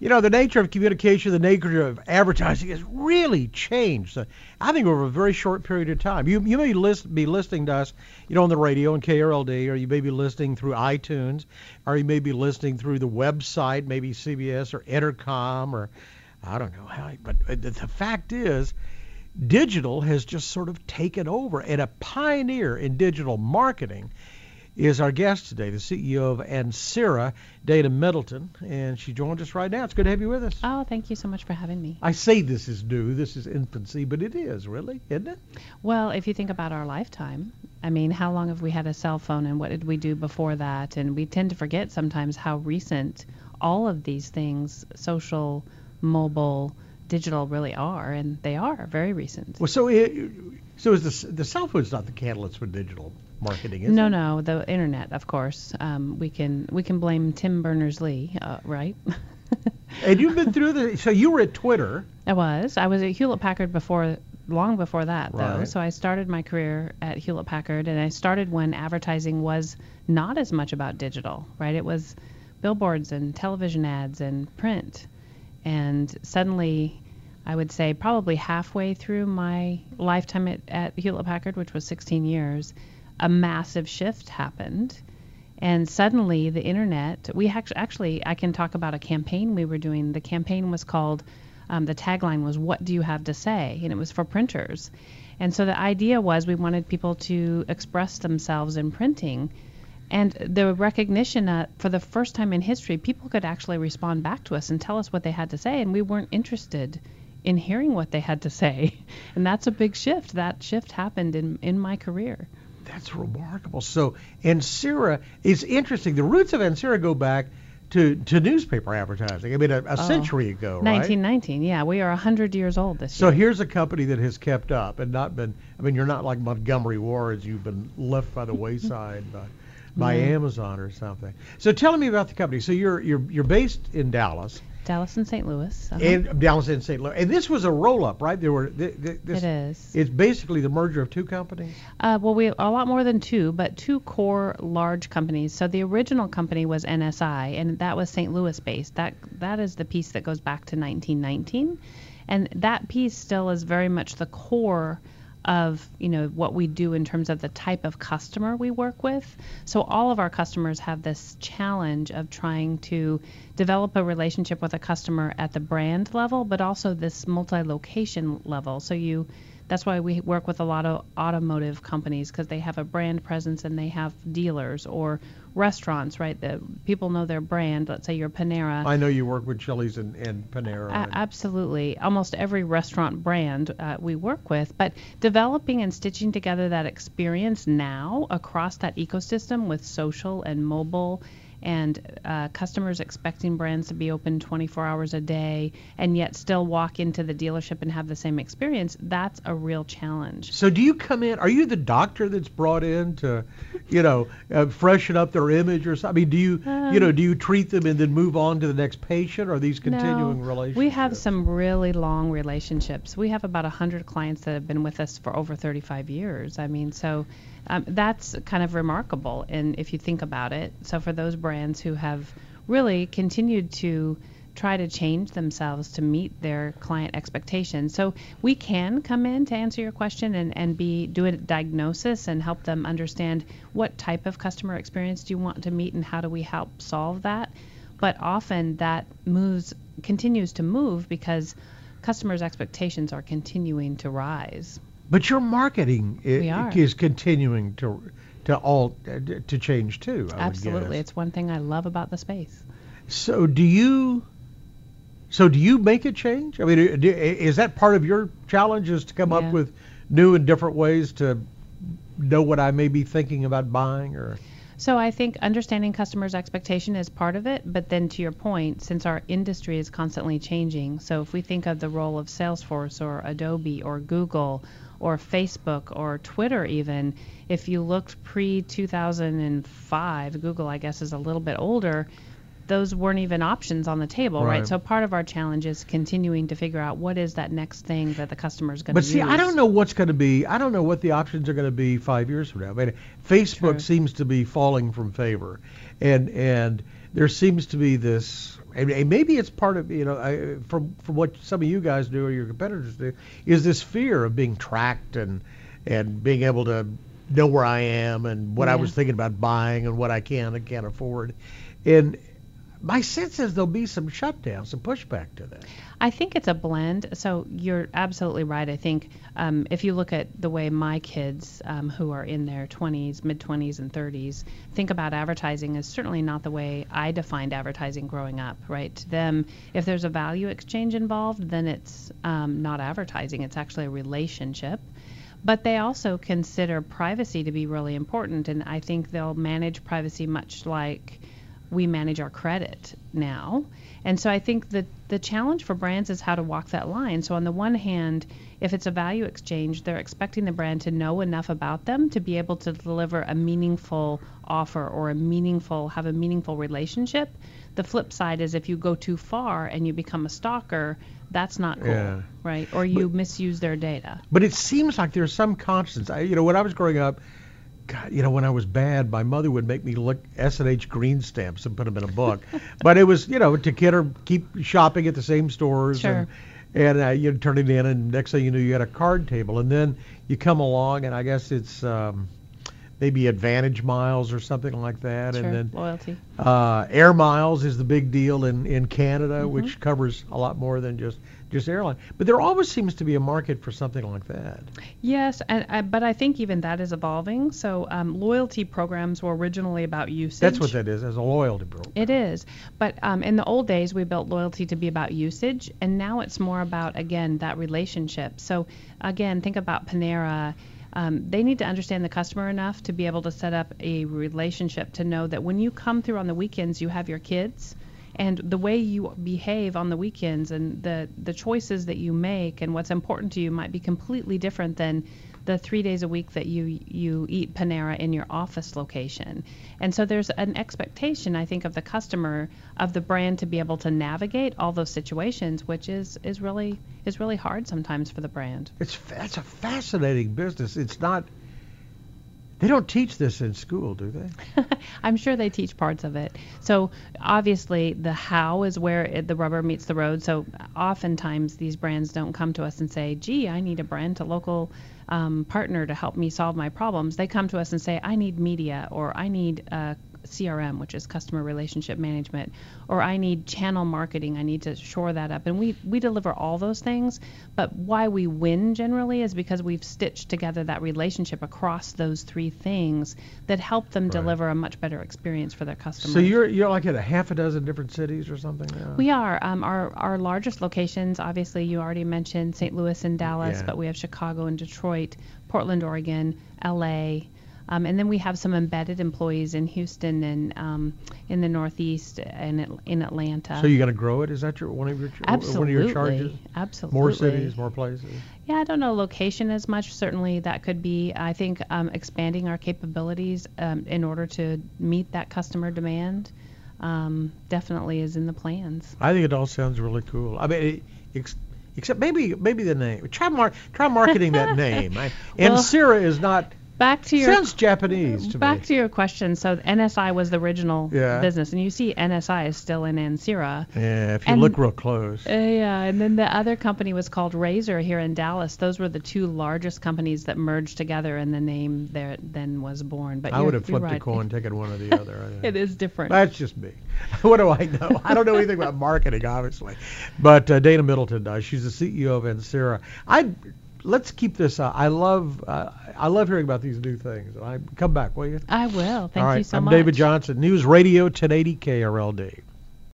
The nature of communication, the nature of advertising has really changed. I think over a very short period of time. You may be listening to us, on the radio on KRLD, or you may be listening through iTunes, or you may be listening through the website, maybe CBS or Entercom, or I don't know how. But the fact is, digital has just sort of taken over, and a pioneer in digital marketing is our guest today, the CEO of Ancira, Dana Middleton, and she joins us right now. It's good to have you with us. Oh, thank you so much for having me. I say this is new, this is infancy, but it is, really, isn't it? Well, if you think about our lifetime, how long have we had a cell phone, and what did we do before that? And we tend to forget sometimes how recent all of these things, social, mobile, digital, really are, and they are very recent. Well, so is the cell phone's not the catalyst for digital marketing, is it? No, the internet, of course. We can blame Tim Berners-Lee, right? And you've been through so you were at Twitter. I was at Hewlett-Packard long before that, though. Right. So I started my career at Hewlett-Packard, and I started when advertising was not as much about digital, right? It was billboards and television ads and print. And suddenly, I would say probably halfway through my lifetime at Hewlett-Packard, which was 16 years, a massive shift happened. And suddenly the internet, we actually, I can talk about a campaign we were doing. The campaign was called, the tagline was, "What do you have to say?" And it was for printers. And so the idea was we wanted people to express themselves in printing. And the recognition that for the first time in history, people could actually respond back to us and tell us what they had to say, and we weren't interested in hearing what they had to say. And that's a big shift. That shift happened in my career. That's remarkable. So Ancira is interesting. The roots of Ancira go back to newspaper advertising. A century ago, right? 1919, yeah. We are 100 years old this So year. here's a company that has kept up and not been, you're not like Montgomery Ward's, you've been left by the wayside by Amazon or something. So tell me about the company. So you're based in Dallas. Dallas and St. Louis. And Dallas and St. Louis. And this was a roll-up, right? It is. It's basically the merger of two companies? Well, we a lot more than two, but two core large companies. So the original company was NSI, and that was St. Louis based. That is the piece that goes back to 1919. And that piece still is very much the core of what we do in terms of the type of customer we work with. So all of our customers have this challenge of trying to develop a relationship with a customer at the brand level, but also this multi-location level. So that's why we work with a lot of automotive companies, because they have a brand presence and they have dealers, or restaurants, right? The people know their brand. Let's say you're Panera. I know you work with Chili's and Panera. Absolutely. Almost every restaurant brand we work with. But developing and stitching together that experience now across that ecosystem with social and mobile, and customers expecting brands to be open 24 hours a day and yet still walk into the dealership and have the same experience, that's a real challenge. So do you come in, are you the doctor that's brought in to, freshen up their image or something? Do you treat them and then move on to the next patient, or are these continuing relationships? We have some really long relationships. We have about 100 clients that have been with us for over 35 years. That's kind of remarkable, and if you think about it. So for those brands who have really continued to try to change themselves to meet their client expectations. So we can come in to answer your question and do a diagnosis and help them understand what type of customer experience do you want to meet and how do we help solve that. But often that continues to move because customers' expectations are continuing to rise. But your marketing is continuing to change too. Absolutely, it's one thing I love about the space. So do you make a change? Is that part of your challenge, is to come up with new and different ways to know what I may be thinking about buying? Or so I think understanding customers' expectation is part of it, but then to your point, since our industry is constantly changing, so if we think of the role of Salesforce or Adobe or Google or Facebook or Twitter even, if you looked pre-2005, Google I guess is a little bit older, those weren't even options on the table, right? So part of our challenge is continuing to figure out what is that next thing that the customer is going to use. But see, I don't know what's going to be. I don't know what the options are going to be 5 years from now. Facebook seems to be falling from favor, and there seems to be this. and maybe it's part of, from what some of you guys do or your competitors do, is this fear of being tracked and being able to know where I am and what I was thinking about buying and what I can and can't afford. And my sense is there'll be some shutdown, some pushback to that. I think it's a blend. So you're absolutely right. I think if you look at the way my kids who are in their 20s, mid-20s, and 30s think about advertising is certainly not the way I defined advertising growing up, right? To them, if there's a value exchange involved, then it's not advertising. It's actually a relationship. But they also consider privacy to be really important, and I think they'll manage privacy much like we manage our credit now. And so I think that the challenge for brands is how to walk that line. So on the one hand, if it's a value exchange, they're expecting the brand to know enough about them to be able to deliver a meaningful offer or have a meaningful relationship. The flip side is if you go too far and you become a stalker, that's not cool, right? Or you misuse their data. But it seems like there's some constants. When I was growing up, God, when I was bad, my mother would make me look S&H green stamps and put them in a book. But it was, to get her keep shopping at the same stores. Sure. And you'd turn it in, and next thing you knew, you had a card table. And then you come along, and I guess it's maybe Advantage Miles or something like that. Sure, and then loyalty. Air Miles is the big deal in Canada, which covers a lot more than just airline. But there always seems to be a market for something like that. Yes, but I think even that is evolving. So loyalty programs were originally about usage. That's what that is, as a loyalty program. It is. But in the old days, we built loyalty to be about usage, and now it's more about, again, that relationship. So, again, think about Panera. They need to understand the customer enough to be able to set up a relationship to know that when you come through on the weekends, you have your kids. And the way you behave on the weekends and the choices that you make and what's important to you might be completely different than the 3 days a week that you eat Panera in your office location. And so there's an expectation, I think, of the customer, of the brand to be able to navigate all those situations, which is really hard sometimes for the brand. That's a fascinating business. It's not. They don't teach this in school, do they? I'm sure they teach parts of it. So obviously the how is where the rubber meets the road. So oftentimes these brands don't come to us and say, gee, I need a brand to local partner to help me solve my problems. They come to us and say, I need media, or I need CRM, which is customer relationship management, or I need channel marketing. I need to shore that up. And we deliver all those things. But why we win generally is because we've stitched together that relationship across those three things that help them deliver a much better experience for their customers. So you're like at a half a dozen different cities or something now? We are. Our largest locations, obviously, you already mentioned St. Louis and Dallas, but we have Chicago and Detroit, Portland, Oregon, LA. And then we have some embedded employees in Houston and in the Northeast and in Atlanta. So you're going to grow it? Is that one of your charges? Absolutely. More cities, more places? Yeah, I don't know location as much. Certainly that could be, I think, expanding our capabilities in order to meet that customer demand definitely is in the plans. I think it all sounds really cool. I mean, except maybe the name. Try marketing that name. Ancira is not... Sounds Japanese to me. Back to your question. So NSI was the original business, and you see NSI is still in Ancira. Yeah, if you look real close. And then the other company was called Razor here in Dallas. Those were the two largest companies that merged together, and the name there then was born. But I would have flipped a coin, taken one or the other. It is different. That's just me. What do I know? I don't know anything about marketing, obviously. But Dana Middleton does. She's the CEO of Ancira. Let's keep this up. I love hearing about these new things. Come back, will you? I will. Thank you so much. I'm David Johnson, News Radio 1080 KRLD.